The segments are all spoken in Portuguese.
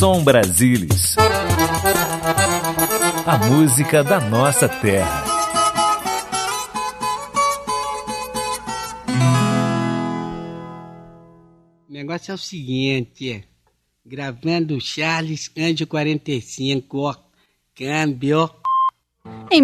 Som Brasilis. A música da nossa terra. O negócio é o seguinte, gravando Charles Anjo 45, câmbio. Em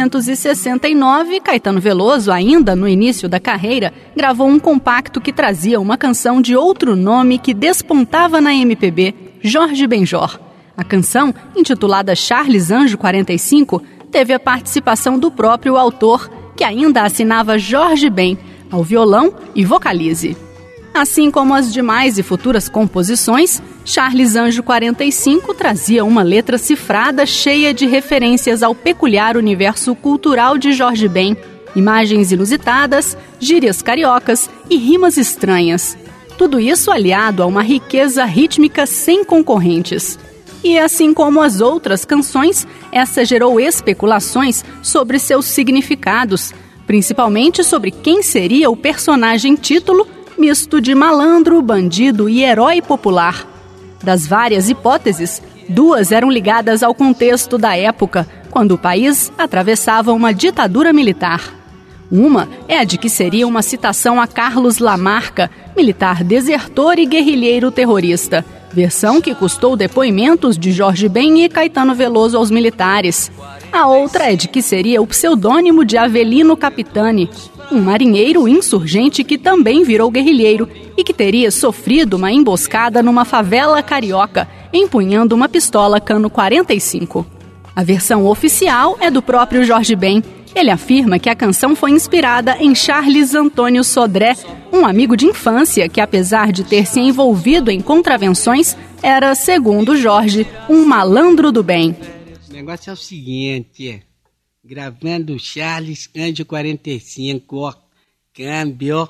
1969, Caetano Veloso, ainda no início da carreira, gravou um compacto que trazia uma canção de outro nome que despontava na MPB, Jorge Benjor. A canção, intitulada Charles Anjo 45, teve a participação do próprio autor, que ainda assinava Jorge Ben, ao violão e vocalize. Assim como as demais e futuras composições, Charles Anjo 45 trazia uma letra cifrada cheia de referências ao peculiar universo cultural de Jorge Ben, imagens inusitadas, gírias cariocas e rimas estranhas. Tudo isso aliado a uma riqueza rítmica sem concorrentes. E assim como as outras canções, essa gerou especulações sobre seus significados, principalmente sobre quem seria o personagem título, misto de malandro, bandido e herói popular. Das várias hipóteses, duas eram ligadas ao contexto da época, quando o país atravessava uma ditadura militar. Uma é a de que seria uma citação a Carlos Lamarca, militar desertor e guerrilheiro terrorista, versão que custou depoimentos de Jorge Ben e Caetano Veloso aos militares. A outra é de que seria o pseudônimo de Avelino Capitani, um marinheiro insurgente que também virou guerrilheiro e que teria sofrido uma emboscada numa favela carioca, empunhando uma pistola cano 45. A versão oficial é do próprio Jorge Ben. Ele afirma que a canção foi inspirada em Charles Antônio Sodré, um amigo de infância que, apesar de ter se envolvido em contravenções, era, segundo Jorge, um malandro do bem. O negócio é o seguinte, gravando Charles Anjo 45, câmbio.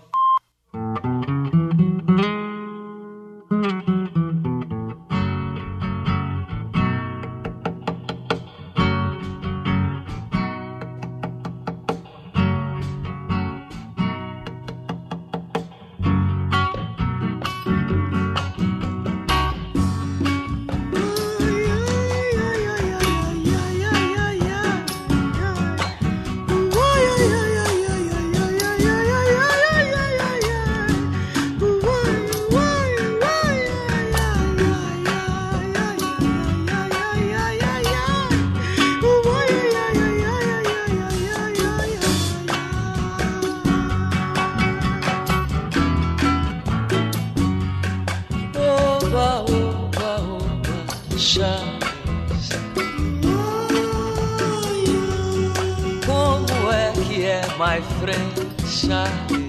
Como é que é, my friend Charles?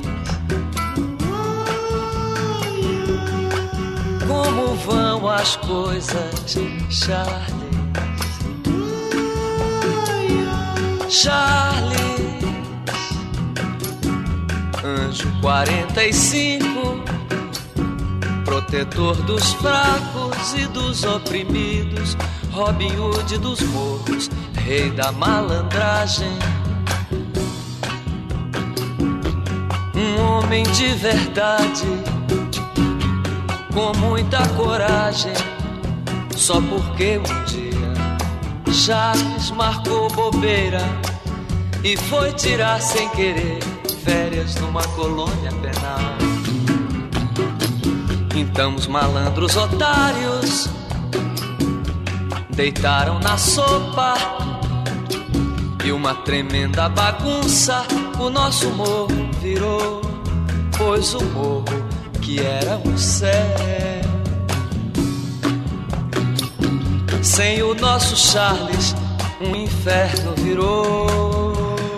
Como vão as coisas, Charles? Charles, Anjo 45, protetor dos fracos e dos oprimidos, Robin Hood dos morros, rei da malandragem. Um homem de verdade, com muita coragem, só porque um dia Charles marcou bobeira e foi tirar sem querer férias numa colônia penal. Então os malandros otários deitaram na sopa e uma tremenda bagunça o nosso morro virou, pois o morro que era um céu sem o nosso Charles um inferno virou.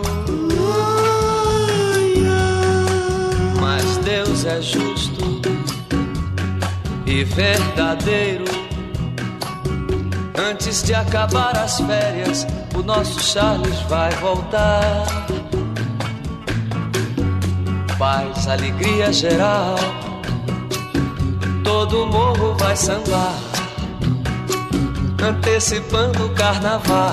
Mas Deus é justo e verdadeiro. Antes de acabar as férias, o nosso Charles vai voltar. Paz, alegria geral, todo morro vai sambar, antecipando o carnaval.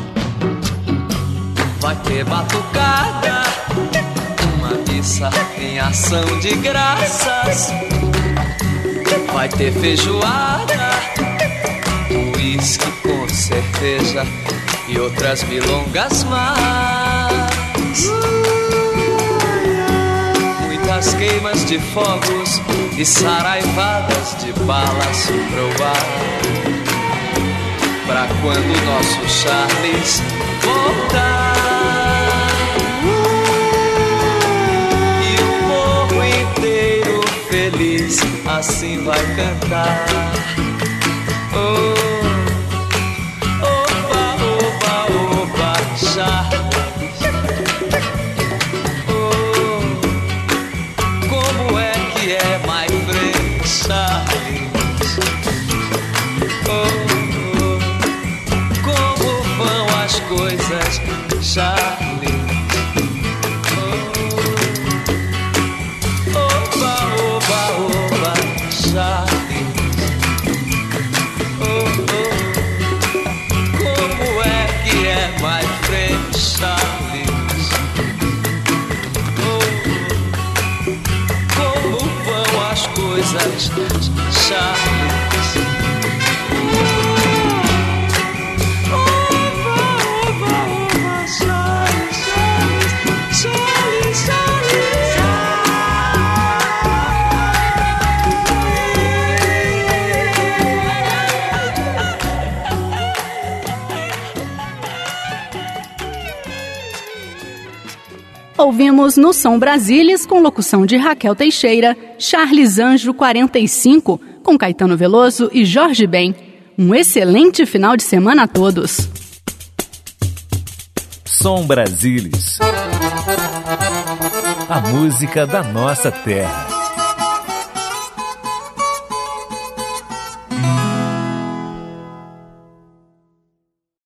Vai ter batucada, uma missa em ação de graças. Vai ter feijoada uísque com cerveja e outras milongas mais. Muitas queimas de fogos e saraivadas de balas pro ar. Pra quando nosso Charles voltar e o morro inteiro feliz assim vai cantar. Oh, oba, oba, oba, Charles. Oh, como é que é, my friend Charles? Oh, como vão as coisas, Charles? Oh, oba, oba, oba, Charles. My friend Charles, oh, como vão as coisas, Charles? Oba, oba, oba, Charles, Charles, Charles, Charles. Ouvimos no Som Brasilis, com locução de Raquel Teixeira, Charles Anjo 45, com Caetano Veloso e Jorge Ben. Um excelente final de semana a todos. Som Brasilis. A música da nossa terra.